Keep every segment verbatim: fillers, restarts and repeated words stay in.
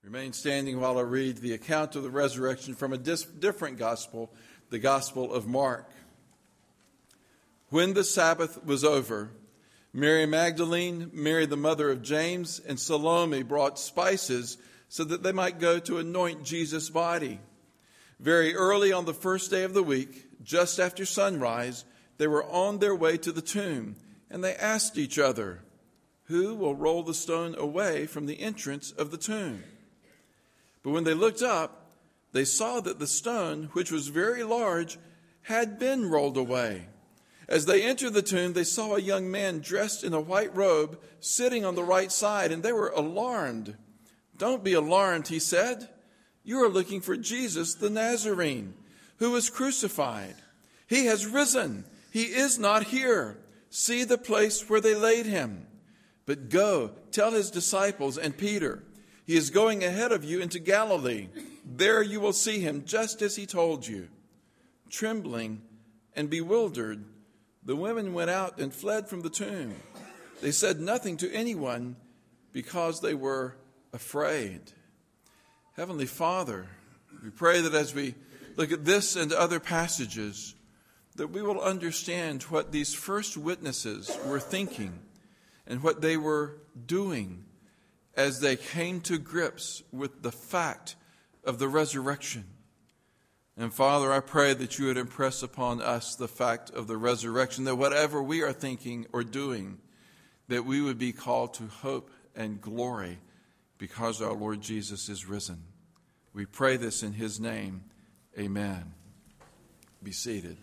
Remain standing while I read the account of the resurrection from a dis- different gospel, the Gospel of Mark. When the Sabbath was over, Mary Magdalene, Mary the mother of James, and Salome brought spices so that they might go to anoint Jesus' body. Very early on the first day of the week, just after sunrise, they were on their way to the tomb, and they asked each other, "Who will roll the stone away from the entrance of the tomb?" But when they looked up, they saw that the stone, which was very large, had been rolled away. As they entered the tomb, they saw a young man dressed in a white robe sitting on the right side, and they were alarmed. "Don't be alarmed," he said. "You are looking for Jesus the Nazarene, who was crucified. He has risen. He is not here. See the place where they laid him. But go, tell his disciples and Peter, he is going ahead of you into Galilee. There you will see him, just as he told you." Trembling and bewildered, the women went out and fled from the tomb. They said nothing to anyone because they were afraid. Heavenly Father, we pray that as we look at this and other passages, that we will understand what these first witnesses were thinking and what they were doing as they came to grips with the fact of the resurrection. And Father, I pray that you would impress upon us the fact of the resurrection, that whatever we are thinking or doing, that we would be called to hope and glory because our Lord Jesus is risen. We pray this in his name. Amen. Be seated.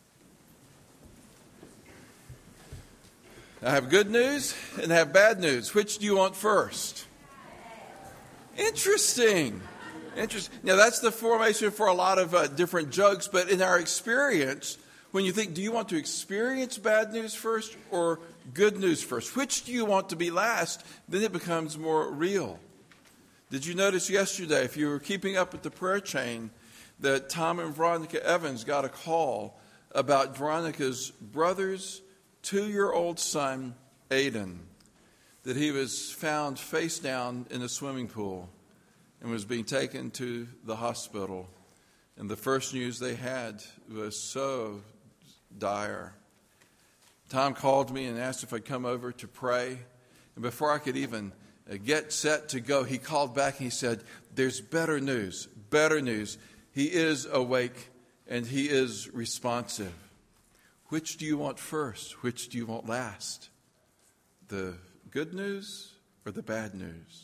I have good news and I have bad news. Which do you want first? Interesting. Interesting. Now, that's the formation for a lot of uh, different jokes, but in our experience, when you think, do you want to experience bad news first or good news first? Which do you want to be last? Then it becomes more real. Did you notice yesterday, if you were keeping up with the prayer chain, that Tom and Veronica Evans got a call about Veronica's brother's two-year-old son, Aiden, that he was found face down in a swimming pool and was being taken to the hospital. And the first news they had was so dire. Tom called me and asked if I'd come over to pray. And before I could even get set to go, he called back and he said, "There's better news, better news. He is awake and he is responsive." Which do you want first? Which do you want last? The good news or the bad news?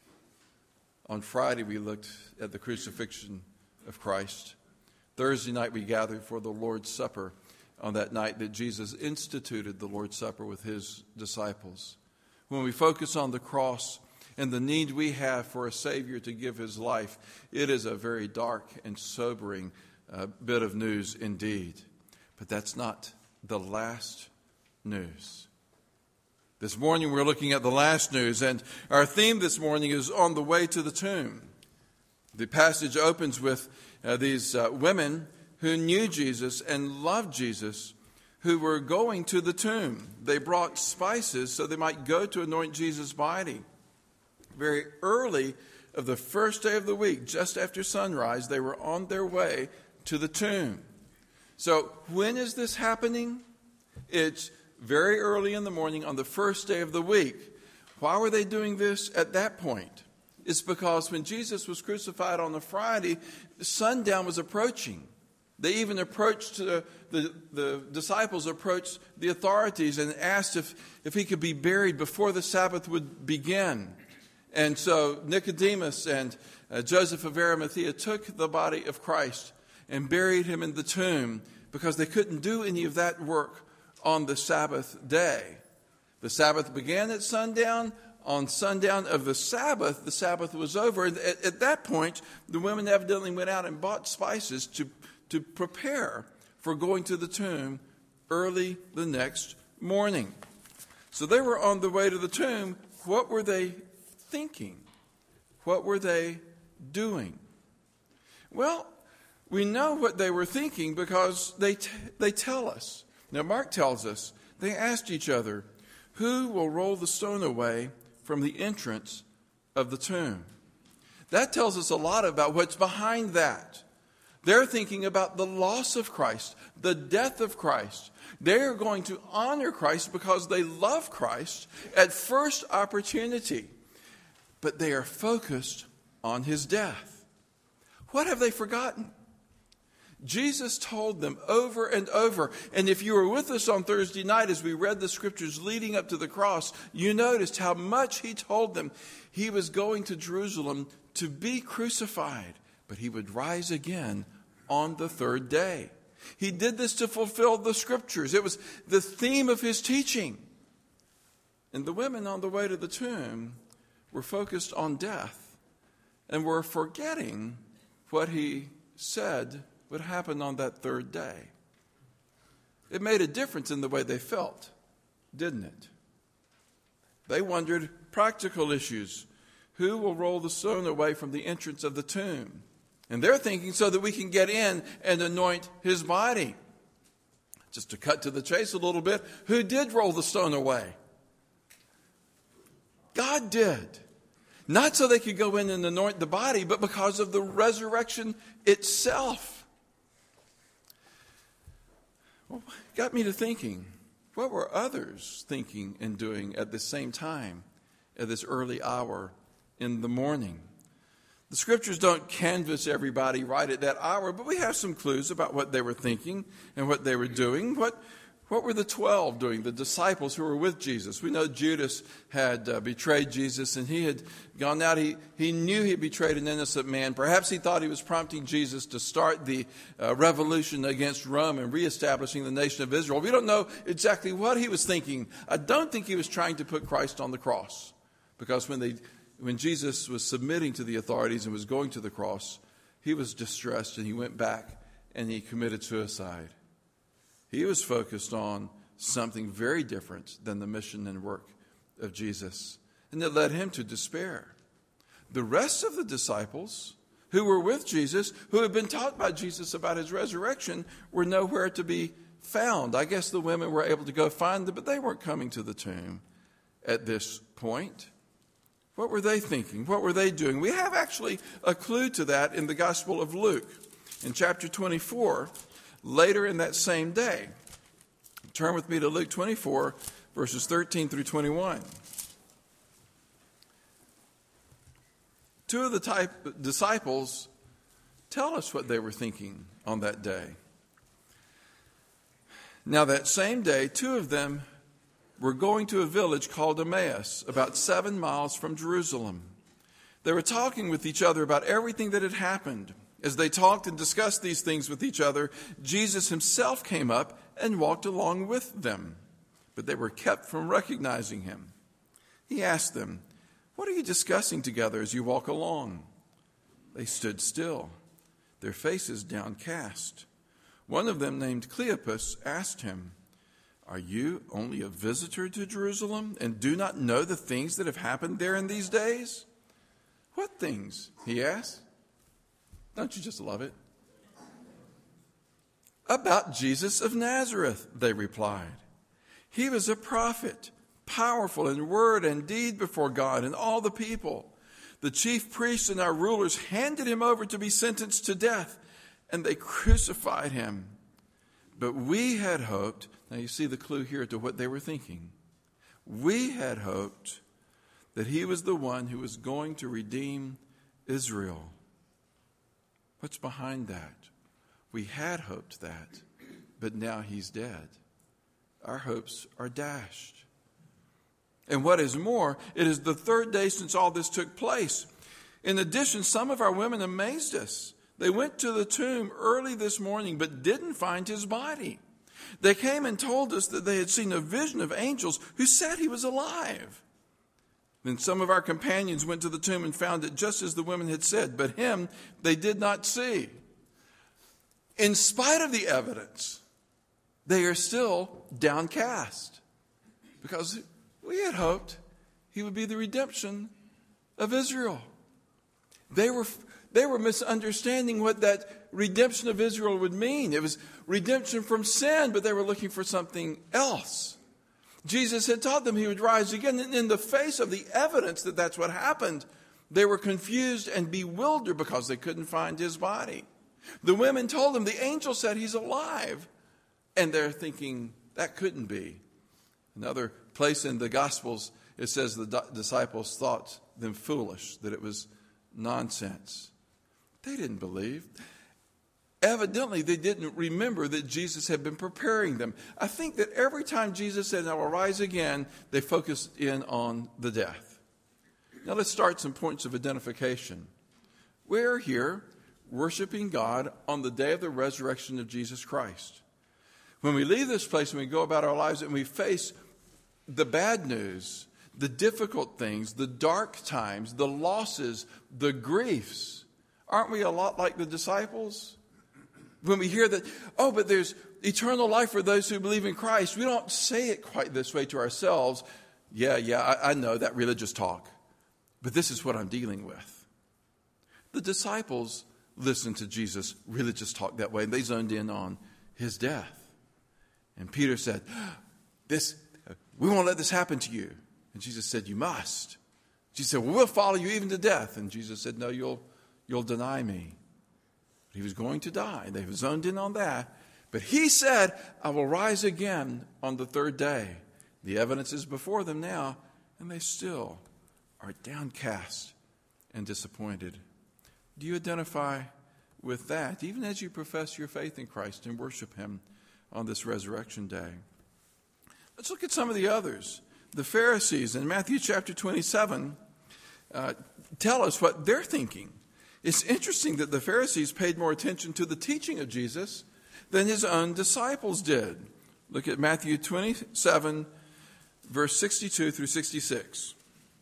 On Friday, we looked at the crucifixion of Christ. Thursday night, we gathered for the Lord's Supper on that night that Jesus instituted the Lord's Supper with his disciples. When we focus on the cross and the need we have for a Savior to give his life, it is a very dark and sobering uh, bit of news indeed. But that's not the last news. This morning we're looking at the last news, and our theme this morning is on the way to the tomb. The passage opens with uh, these uh, women who knew Jesus and loved Jesus, who were going to the tomb. They brought spices so they might go to anoint Jesus' body. Very early of the first day of the week, just after sunrise, they were on their way to the tomb. So when is this happening? It's very early in the morning on the first day of the week. Why were they doing this at that point? It's because when Jesus was crucified on the Friday, sundown was approaching. They even approached, uh, the, the disciples approached the authorities and asked if, if he could be buried before the Sabbath would begin. And so Nicodemus and uh, Joseph of Arimathea took the body of Christ and buried him in the tomb because they couldn't do any of that work on the Sabbath day. The Sabbath began at sundown. On sundown of the Sabbath, the Sabbath was over. At, at that point, the women evidently went out and bought spices to, to prepare for going to the tomb early the next morning. So they were on the way to the tomb. What were they thinking? What were they doing? Well, we know what they were thinking because they t- they tell us. Now, Mark tells us they asked each other, "Who will roll the stone away from the entrance of the tomb?" That tells us a lot about what's behind that. They're thinking about the loss of Christ, the death of Christ. They are going to honor Christ because they love Christ at first opportunity. But they are focused on his death. What have they forgotten? Jesus told them over and over. And if you were with us on Thursday night as we read the scriptures leading up to the cross, you noticed how much he told them. He was going to Jerusalem to be crucified, but he would rise again on the third day. He did this to fulfill the scriptures. It was the theme of his teaching. And the women on the way to the tomb were focused on death and were forgetting what he said would happen on that third day. It made a difference in the way they felt, didn't it? They wondered practical issues. Who will roll the stone away from the entrance of the tomb? And they're thinking so that we can get in and anoint his body. Just to cut to the chase a little bit, who did roll the stone away? God did. Not so they could go in and anoint the body, but because of the resurrection itself. Well, got me to thinking, what were others thinking and doing at the same time, at this early hour in the morning? The scriptures don't canvass everybody right at that hour, but we have some clues about what they were thinking and what they were doing. What, what were the twelve doing, the disciples who were with Jesus? We know Judas had uh, betrayed Jesus, and he had gone out. He, he knew he had betrayed an innocent man. Perhaps he thought he was prompting Jesus to start the uh, revolution against Rome and reestablishing the nation of Israel. We don't know exactly what he was thinking. I don't think he was trying to put Christ on the cross, because when they When Jesus was submitting to the authorities and was going to the cross, he was distressed and he went back and he committed suicide. He was focused on something very different than the mission and work of Jesus. And it led him to despair. The rest of the disciples who were with Jesus, who had been taught by Jesus about his resurrection, were nowhere to be found. I guess the women were able to go find them, but they weren't coming to the tomb at this point. What were they thinking? What were they doing? We have actually a clue to that in the Gospel of Luke. In chapter twenty-four, later in that same day. Turn with me to Luke twenty-four, verses thirteen through twenty-one. Two of the type, disciples tell us what they were thinking on that day. Now that same day, two of them were going to a village called Emmaus, about seven miles from Jerusalem. They were talking with each other about everything that had happened. As they talked and discussed these things with each other, Jesus himself came up and walked along with them, but they were kept from recognizing him. He asked them, "What are you discussing together as you walk along?" They stood still, their faces downcast. One of them, named Cleopas, asked him, "Are you only a visitor to Jerusalem and do not know the things that have happened there in these days?" "What things?" he asked. Don't you just love it? "About Jesus of Nazareth," they replied. "He was a prophet, powerful in word and deed before God and all the people. The chief priests and our rulers handed him over to be sentenced to death, and they crucified him. But we had hoped," now you see the clue here to what they were thinking. "We had hoped that he was the one who was going to redeem Israel." What's behind that? We had hoped that, but now he's dead. Our hopes are dashed. And what is more, it is the third day since all this took place. In addition, some of our women amazed us. They went to the tomb early this morning, but didn't find his body. They came and told us that they had seen a vision of angels who said he was alive. Then some of our companions went to the tomb and found it just as the women had said, but him they did not see. In spite of the evidence, they are still downcast, because we had hoped he would be the redemption of Israel. They were They were misunderstanding what that redemption of Israel would mean. It was redemption from sin, but they were looking for something else. Jesus had taught them he would rise again. And in the face of the evidence that that's what happened, They were confused and bewildered because they couldn't find his body. The women told them, the angel said he's alive. And they're thinking, that couldn't be. Another place in the Gospels, it says the disciples thought them foolish, that it was nonsense. They didn't believe. Evidently, they didn't remember that Jesus had been preparing them. I think that every time Jesus said, I will rise again, they focused in on the death. Now let's start some points of identification. We're here worshiping God on the day of the resurrection of Jesus Christ. When we leave this place and we go about our lives and we face the bad news, the difficult things, the dark times, the losses, the griefs, aren't we a lot like the disciples? When we hear that, oh, but there's eternal life for those who believe in Christ, we don't say it quite this way to ourselves. Yeah, yeah, I, I know that religious talk, but this is what I'm dealing with. The disciples listened to Jesus' religious talk that way, and they zoned in on his death. And Peter said, "This, we won't let this happen to you." And Jesus said, "You must." Jesus said, "Well, we'll follow you even to death." And Jesus said, "No, you'll you'll deny me." He was going to die. They were zoned in on that. But he said, "I will rise again on the third day." The evidence is before them now, and they still are downcast and disappointed. Do you identify with that, even as you profess your faith in Christ and worship him on this resurrection day? Let's look at some of the others. The Pharisees in Matthew chapter twenty-seven uh, tell us what they're thinking. It's interesting that the Pharisees paid more attention to the teaching of Jesus than his own disciples did. Look at Matthew twenty-seven, verse sixty-two through sixty-six.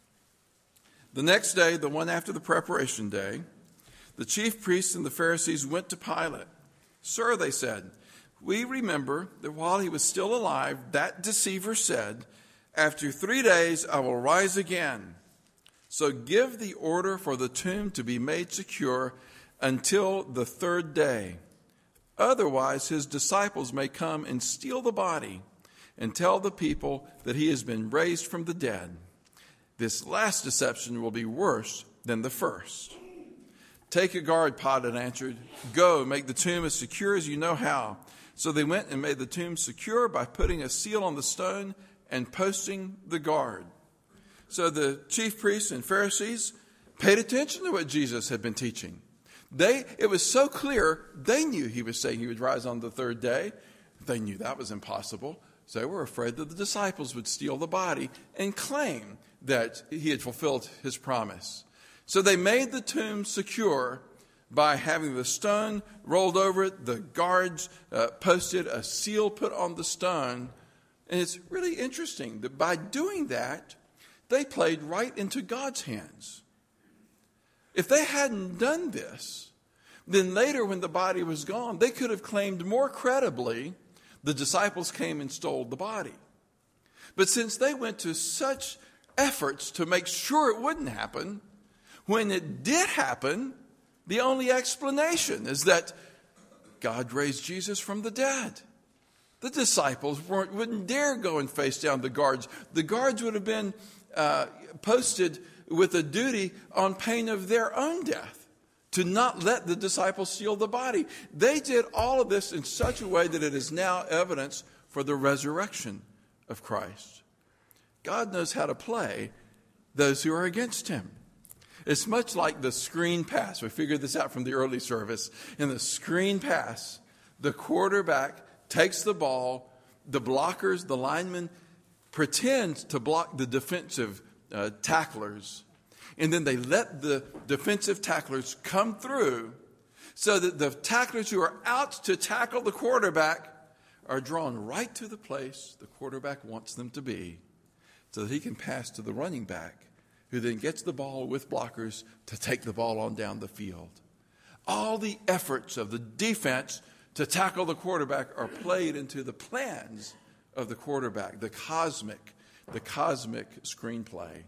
The next day, the one after the preparation day, the chief priests and the Pharisees went to Pilate. "Sir," they said, "we remember that while he was still alive, that deceiver said, 'After three days I will rise again.' So give the order for the tomb to be made secure until the third day. Otherwise, his disciples may come and steal the body and tell the people that he has been raised from the dead. This last deception will be worse than the first." "Take a guard," Pilate answered. "Go, make the tomb as secure as you know how." So they went and made the tomb secure by putting a seal on the stone and posting the guard. So the chief priests and Pharisees paid attention to what Jesus had been teaching. They, it was so clear, they knew he was saying he would rise on the third day. They knew that was impossible. So they were afraid that the disciples would steal the body and claim that he had fulfilled his promise. So they made the tomb secure by having the stone rolled over it, the guards uh, posted, a seal put on the stone. And it's really interesting that by doing that, they played right into God's hands. If they hadn't done this, then later when the body was gone, they could have claimed more credibly the disciples came and stole the body. But since they went to such efforts to make sure it wouldn't happen, when it did happen, the only explanation is that God raised Jesus from the dead. The disciples weren't, wouldn't dare go and face down the guards. The guards would have been uh, posted with a duty on pain of their own death to not let the disciples steal the body. They did all of this in such a way that it is now evidence for the resurrection of Christ. God knows how to play those who are against him. It's much like the screen pass. We figured this out from the early service. In the screen pass, the quarterback takes the ball, the blockers, the linemen pretend to block the defensive uh, tacklers, and then they let the defensive tacklers come through so that the tacklers who are out to tackle the quarterback are drawn right to the place the quarterback wants them to be so that he can pass to the running back, who then gets the ball with blockers to take the ball on down the field. All the efforts of the defense to tackle the quarterback are played into the plans of the quarterback. The cosmic, the cosmic screenplay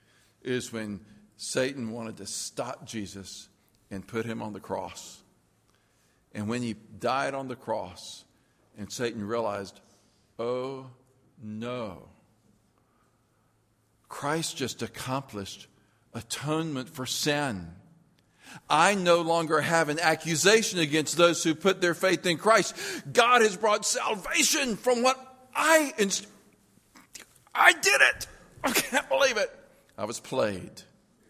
is when Satan wanted to stop Jesus and put him on the cross. And when he died on the cross and Satan realized, oh no, Christ just accomplished atonement for sin. I no longer have an accusation against those who put their faith in Christ. God has brought salvation from what I inst- I did it. I can't believe it. I was played.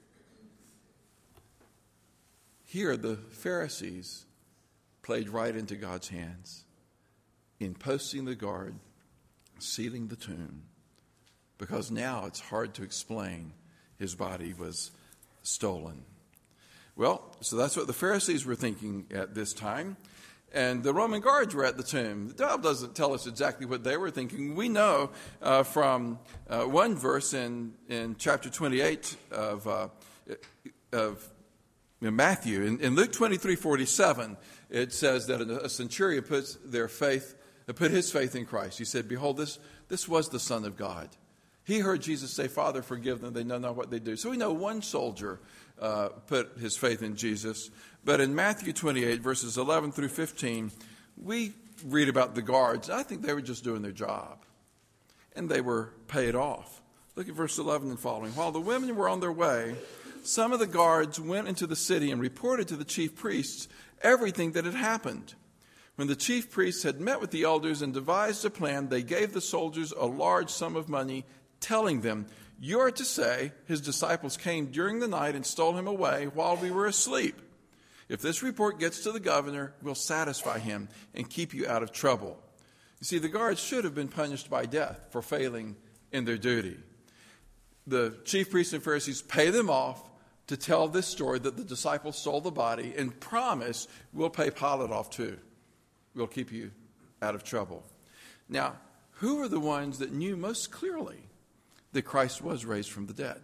Here, the Pharisees played right into God's hands in posting the guard, sealing the tomb, because now it's hard to explain his body was stolen. Well, so that's what the Pharisees were thinking at this time. And the Roman guards were at the tomb. The Bible doesn't tell us exactly what they were thinking. We know uh, from uh, one verse in, in chapter twenty-eight of, uh, of Matthew. In, in Luke twenty-three forty-seven, it says that a centurion puts their faith, put his faith in Christ. He said, behold, this, this was the Son of God. He heard Jesus say, Father, forgive them. They know not what they do. So we know one soldier uh, put his faith in Jesus. But in Matthew twenty-eight, verses eleven through fifteen, we read about the guards. I think they were just doing their job. And they were paid off. Look at verse eleven and following. While the women were on their way, some of the guards went into the city and reported to the chief priests everything that had happened. When the chief priests had met with the elders and devised a plan, they gave the soldiers a large sum of money, telling them, you are to say, his disciples came during the night and stole him away while we were asleep. If this report gets to the governor, we'll satisfy him and keep you out of trouble. You see, the guards should have been punished by death for failing in their duty. The chief priests and Pharisees pay them off to tell this story that the disciples stole the body and promise we'll pay Pilate off too. We'll keep you out of trouble. Now, who are the ones that knew most clearly that Christ was raised from the dead?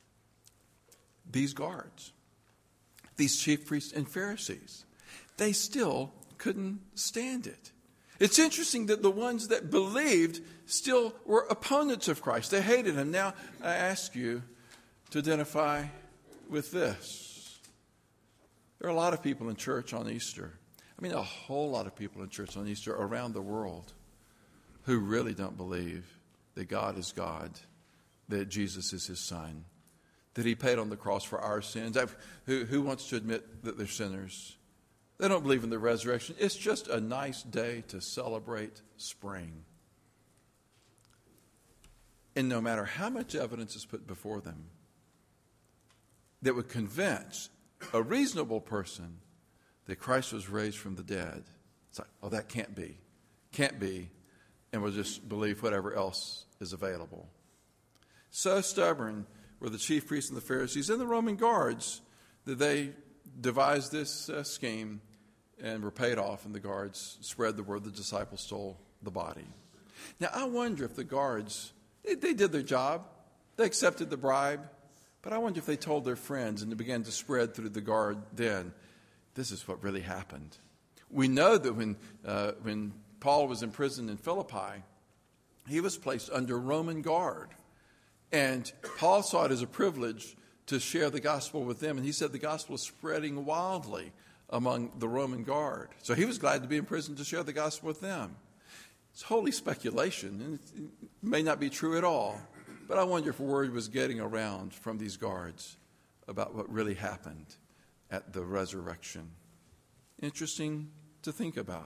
These guards, these chief priests and Pharisees. They still couldn't stand it. It's interesting that the ones that believed still were opponents of Christ. They hated him. Now, I ask you to identify with this. There are a lot of people in church on Easter. I mean, a whole lot of people in church on Easter around the world who really don't believe that God is God, that Jesus is his son, that he paid on the cross for our sins. Who, who wants to admit that they're sinners? They don't believe in the resurrection. It's just a nice day to celebrate spring. And no matter how much evidence is put before them that would convince a reasonable person that Christ was raised from the dead, it's like, oh, that can't be. Can't be. And we'll just believe whatever else is available. So stubborn were the chief priests and the Pharisees and the Roman guards that they devised this uh, scheme and were paid off, and the guards spread the word the disciples stole the body. Now, I wonder if the guards, they, they did their job. They accepted the bribe. But I wonder if they told their friends and they began to spread through the guard then, this is what really happened. We know that when, uh, when Paul was imprisoned in Philippi, he was placed under Roman guard. And Paul saw it as a privilege to share the gospel with them. And he said the gospel is spreading wildly among the Roman guard. So he was glad to be in prison to share the gospel with them. It's wholly speculation, and it may not be true at all. But I wonder if word was getting around from these guards about what really happened at the resurrection. Interesting to think about.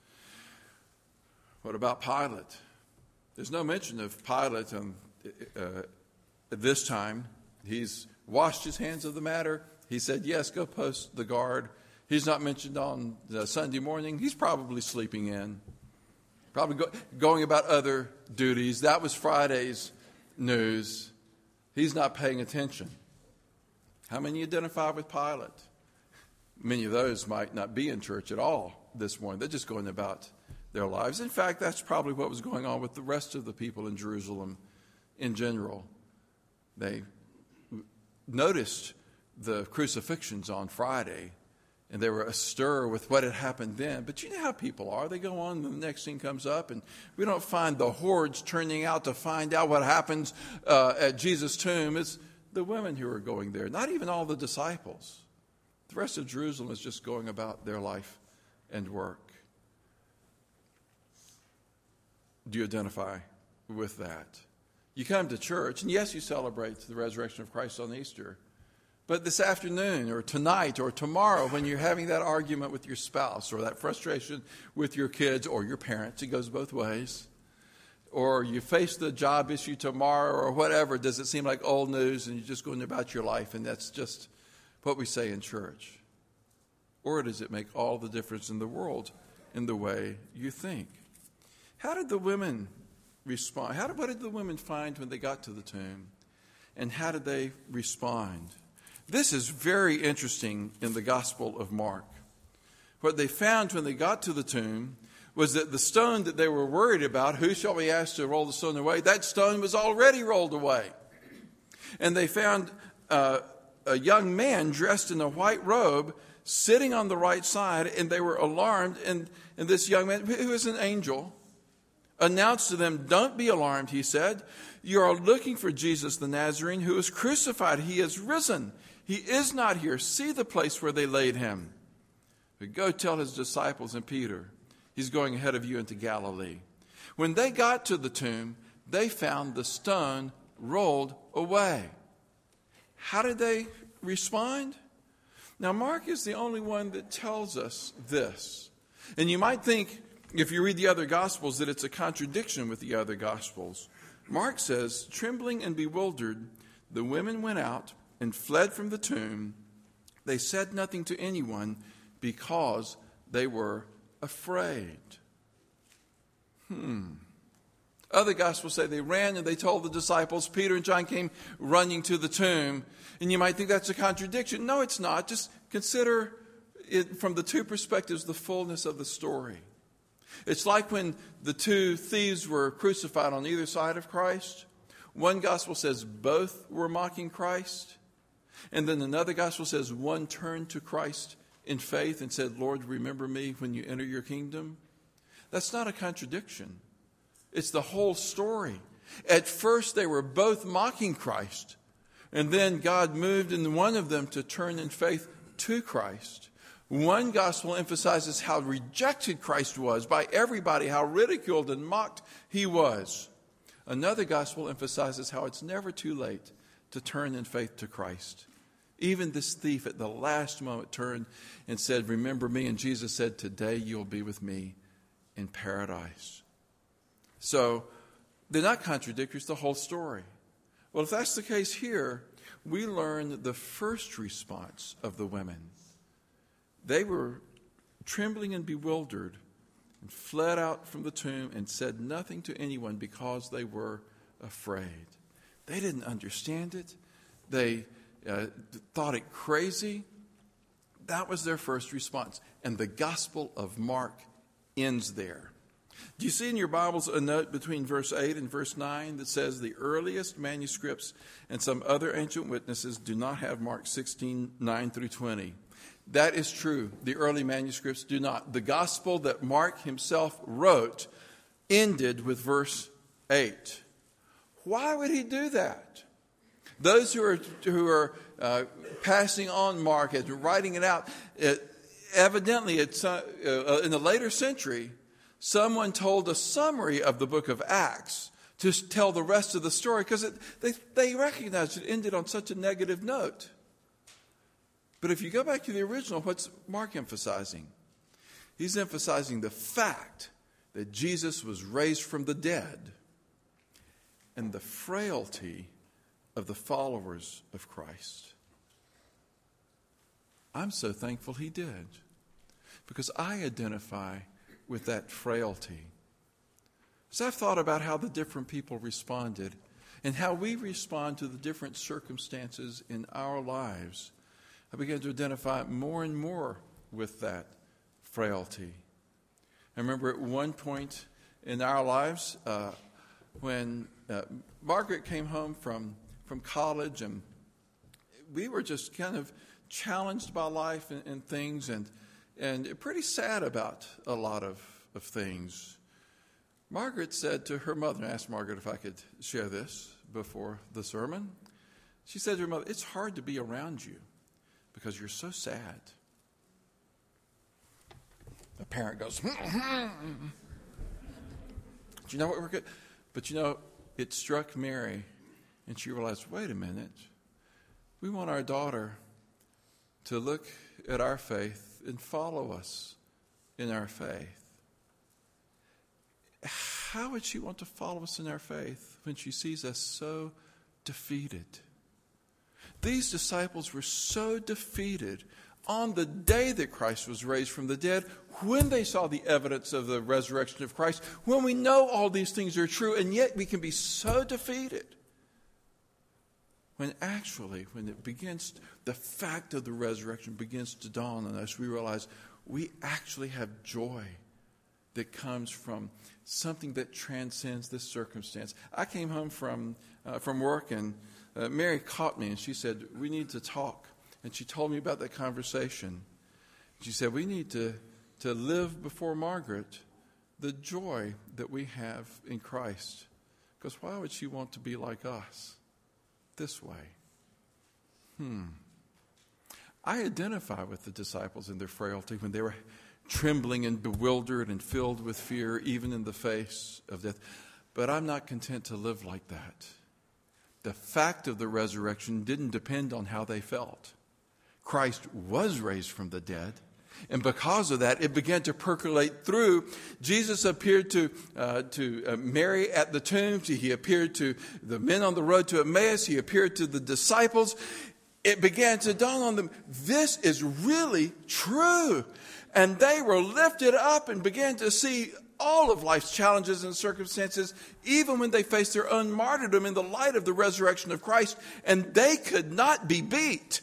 What about Pilate? There's no mention of Pilate um, uh, at this time. He's washed his hands of the matter. He said, yes, go post the guard. He's not mentioned on uh, Sunday morning. He's probably sleeping in, probably go, going about other duties. That was Friday's news. He's not paying attention. How many identify with Pilate? Many of those might not be in church at all this morning. They're just going about their lives. In fact, that's probably what was going on with the rest of the people in Jerusalem in general. They noticed the crucifixions on Friday, and they were astir with what had happened then. But you know how people are. They go on, and the next thing comes up, and we don't find the hordes turning out to find out what happens uh, at Jesus' tomb. It's the women who are going there, not even all the disciples. The rest of Jerusalem is just going about their life and work. Do you identify with that? You come to church, and yes, you celebrate the resurrection of Christ on Easter, But this afternoon or tonight or tomorrow, when you're having that argument with your spouse or that frustration with your kids or your parents, it goes both ways, or you face the job issue tomorrow or whatever, does it seem like old news and you're just going about your life and that's just what we say in church? Or does it make all the difference in the world in the way you think? How did the women respond? How did, what did the women find when they got to the tomb? And how did they respond? This is very interesting in the Gospel of Mark. What they found when they got to the tomb was that the stone that they were worried about, who shall we ask to roll the stone away, that stone was already rolled away. And they found uh, a young man dressed in a white robe sitting on the right side, and they were alarmed. And, and this young man, who is an angel, announced to them, "Don't be alarmed," he said. "You are looking for Jesus the Nazarene, who was crucified. He is risen. He is not here. See the place where they laid him. But go tell his disciples and Peter, he's going ahead of you into Galilee." When they got to the tomb, they found the stone rolled away. How did they respond? Now, Mark is the only one that tells us this. And you might think, if you read the other Gospels, that it's a contradiction with the other Gospels. Mark says, "Trembling and bewildered, the women went out and fled from the tomb. They said nothing to anyone because they were afraid." Hmm. Other Gospels say they ran and they told the disciples. Peter and John came running to the tomb. And you might think that's a contradiction. No, it's not. Just consider it from the two perspectives, the fullness of the story. It's like when the two thieves were crucified on either side of Christ. One gospel says both were mocking Christ. And then another gospel says one turned to Christ in faith and said, "Lord, remember me when you enter your kingdom." That's not a contradiction. It's the whole story. At first, they were both mocking Christ. And then God moved in one of them to turn in faith to Christ. One gospel emphasizes how rejected Christ was by everybody, how ridiculed and mocked he was. Another gospel emphasizes how it's never too late to turn in faith to Christ. Even this thief at the last moment turned and said, "Remember me." And Jesus said, "Today you'll be with me in paradise." So they're not contradictory, it's the whole story. Well, if that's the case here, we learn the first response of the women. They were trembling and bewildered and fled out from the tomb and said nothing to anyone because they were afraid. They didn't understand it. They uh, thought it crazy. That was their first response. And the Gospel of Mark ends there. Do you see in your Bibles a note between verse eight and verse nine that says the earliest manuscripts and some other ancient witnesses do not have Mark sixteen, nine through twenty? That is true. The early manuscripts do not. The gospel that Mark himself wrote ended with verse eight. Why would he do that? Those who are, who are uh, passing on Mark and writing it out, it, evidently it's, uh, uh, in the later century, someone told a summary of the book of Acts to tell the rest of the story because they, they recognized it ended on such a negative note. But if you go back to the original, what's Mark emphasizing? He's emphasizing the fact that Jesus was raised from the dead and the frailty of the followers of Christ. I'm so thankful he did, because I identify with that frailty. As I've thought about how the different people responded and how we respond to the different circumstances in our lives, I began to identify more and more with that frailty. I remember at one point in our lives uh, when uh, Margaret came home from, from college, and we were just kind of challenged by life and, and things, and and pretty sad about a lot of, of things. Margaret said to her mother, and I asked Margaret if I could share this before the sermon. She said to her mother, "It's hard to be around you because you're so sad." The parent goes, "Do you know what we're good?" But you know, it struck Mary, and she realized, wait a minute. We want our daughter to look at our faith and follow us in our faith. How would she want to follow us in our faith when she sees us so defeated? These disciples were so defeated on the day that Christ was raised from the dead, when they saw the evidence of the resurrection of Christ, when we know all these things are true, and yet we can be so defeated. When actually, when it begins, the fact of the resurrection begins to dawn on us, we realize we actually have joy that comes from something that transcends this circumstance. I came home from uh, from work, and uh, Mary caught me, and she said, "We need to talk." And she told me about that conversation. She said, "We need to, to live before Margaret the joy that we have in Christ." Because why would she want to be like us this way? Hmm. I identify with the disciples in their frailty when they were trembling and bewildered and filled with fear, even in the face of death. But I'm not content to live like that. The fact of the resurrection didn't depend on how they felt. Christ was raised from the dead, and because of that, it began to percolate through. Jesus appeared to uh, to uh, Mary at the tomb. He appeared to the men on the road to Emmaus. He appeared to the disciples. It began to dawn on them, this is really true. And they were lifted up and began to see all of life's challenges and circumstances, even when they faced their own martyrdom, in the light of the resurrection of Christ, and they could not be beat.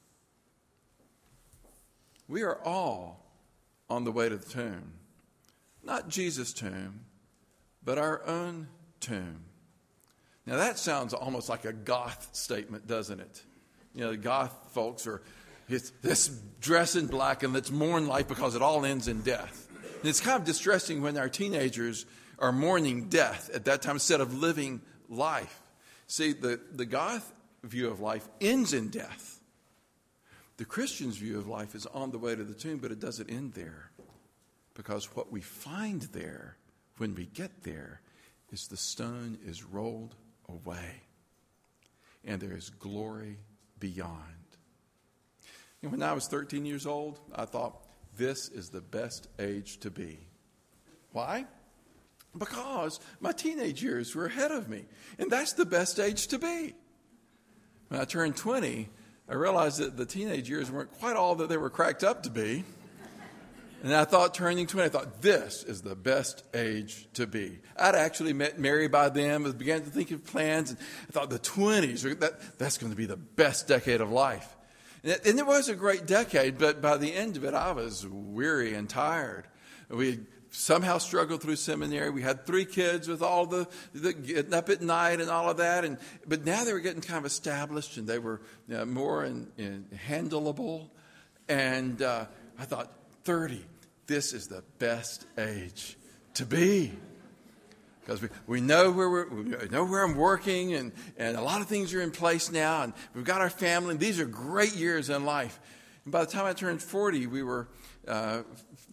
We are all on the way to the tomb. Not Jesus' tomb, but our own tomb. Now that sounds almost like a goth statement, doesn't it? You know, the goth folks are, it's this dress in black and let's mourn life because it all ends in death. And it's kind of distressing when our teenagers are mourning death at that time instead of living life. See, the, the goth view of life ends in death. The Christian's view of life is on the way to the tomb, but it doesn't end there. Because what we find there, when we get there, is the stone is rolled away. And there is glory beyond. And when I was thirteen years old, I thought, this is the best age to be. Why? Because my teenage years were ahead of me. And that's the best age to be. When I turned twenty, I realized that the teenage years weren't quite all that they were cracked up to be. And I thought, turning twenty, I thought, this is the best age to be. I'd actually met Mary by then, and began to think of plans, and I thought the twenties, that, that's going to be the best decade of life. And it, and it was a great decade, but by the end of it, I was weary and tired. We somehow struggled through seminary. We had three kids with all the, the getting up at night and all of that. And but now they were getting kind of established, and they were you know, more in, in handleable. And uh, I thought, thirty, this is the best age to be. Because we, we know where we're, we know where I'm working, and, and a lot of things are in place now, and we've got our family, and these are great years in life. And by the time I turned forty, we were, uh,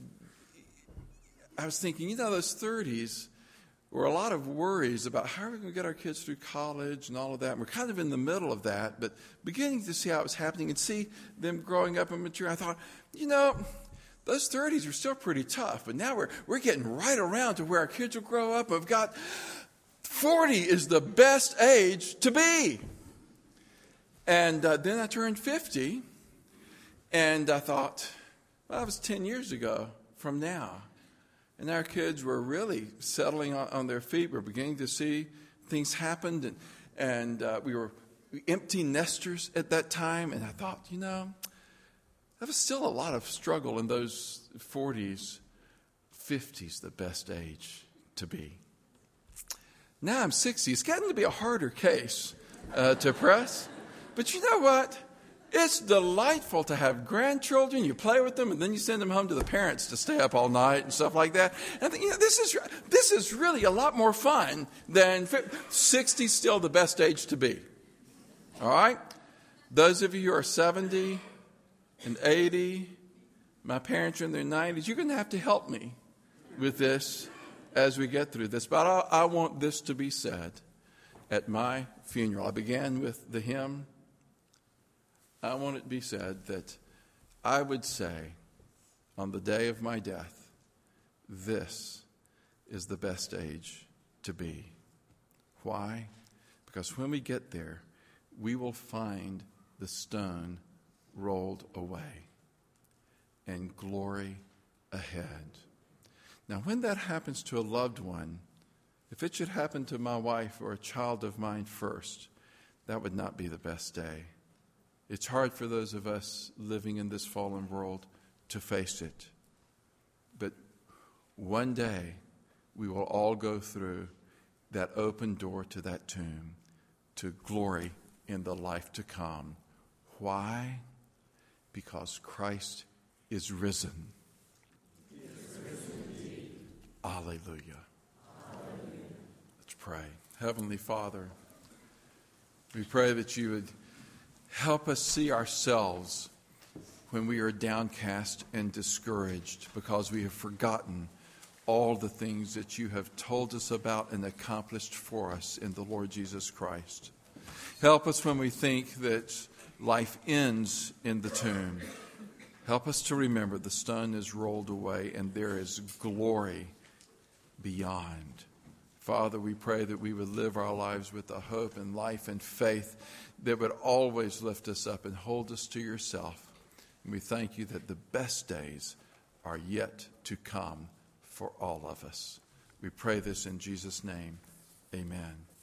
I was thinking, you know, those thirties were a lot of worries about how are we going to get our kids through college and all of that. And we're kind of in the middle of that, but beginning to see how it was happening and see them growing up and maturing, I thought, you know, those thirties were still pretty tough, but now we're we're getting right around to where our kids will grow up. I've got forty is the best age to be. And uh, then I turned fifty, and I thought, well, that was ten years ago from now. And our kids were really settling on, on their feet. We're beginning to see things happen, and, and uh, we were empty nesters at that time. And I thought, you know, there was still a lot of struggle in those forties. fifties, the best age to be. Now I'm sixty. It's getting to be a harder case uh, to press. But you know what? It's delightful to have grandchildren. You play with them, and then you send them home to the parents to stay up all night and stuff like that. And I think, you know, this is this is really a lot more fun than sixty. Still the best age to be. All right? Those of you who are seventy and eighty, my parents are in their nineties, you're going to have to help me with this as we get through this. But I, I want this to be said at my funeral. I began with the hymn, I want it to be said that I would say on the day of my death, this is the best age to be. Why? Because when we get there, we will find the stone rolled away and glory ahead. Now, when that happens to a loved one, if it should happen to my wife or a child of mine first, that would not be the best day. It's hard for those of us living in this fallen world to face it. But one day, we will all go through that open door to that tomb to glory in the life to come. Why? Because Christ is risen. He is risen indeed. Alleluia. Alleluia. Let's pray. Heavenly Father, we pray that you would help us see ourselves when we are downcast and discouraged because we have forgotten all the things that you have told us about and accomplished for us in the Lord Jesus Christ. Help us when we think that life ends in the tomb. Help us to remember the stone is rolled away and there is glory beyond. Father, we pray that we would live our lives with a hope and life and faith that would always lift us up and hold us to yourself. And we thank you that the best days are yet to come for all of us. We pray this in Jesus' name. Amen.